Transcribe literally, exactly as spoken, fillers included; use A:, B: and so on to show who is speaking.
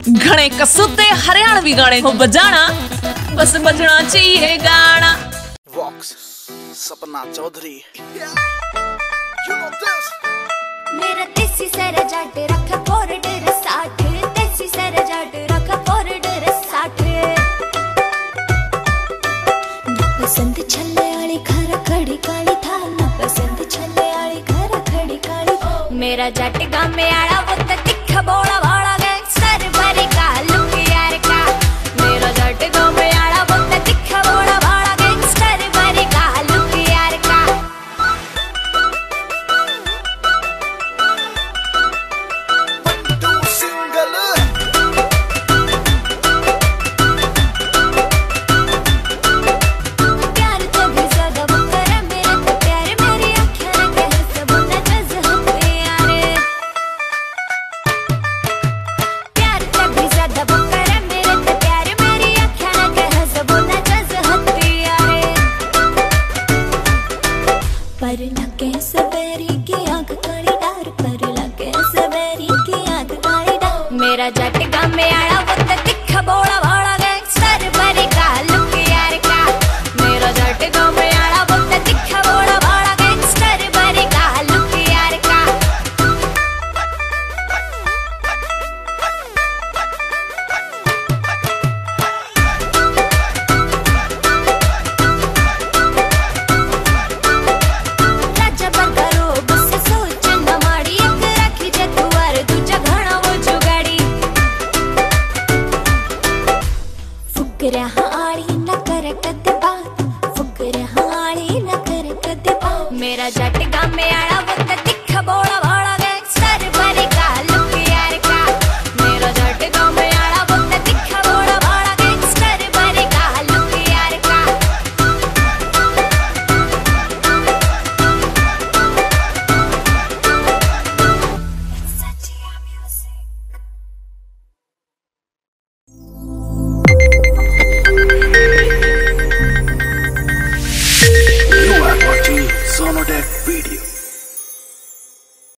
A: घणे कसूते हरियाणवी गाने हो बजाना, बस बजना चाहिए गाना।
B: वॉक्स Sapna Chaudhary you know this।
C: मेरा देसी सर जाट रखा कॉरिडोर साठ, देसी सर जाट रखा कॉरिडोर साठ। पसंद छल्ले आली घर खड़ी काली था, ना पसंद छल्ले आली घर खड़ी काली। मेरा जाट गाँव में आड़ा वो तो तिखा बोला वाला गैंगस्टर भरी का लुक यार का। मेरा जाट गाँव में आड़ा वो तो तिखा बोला वाला गैंगस्टर भरी का लुक यार का। पर लगे सवेरी की आंख काली डार, पर लगे सवेरी की आंख काली डार। मेरा जट गाँव में आड़ा वो तो तिखा बोला वाला गैंगस्टर भरी का लुक यार का। मेरा जट गाँव में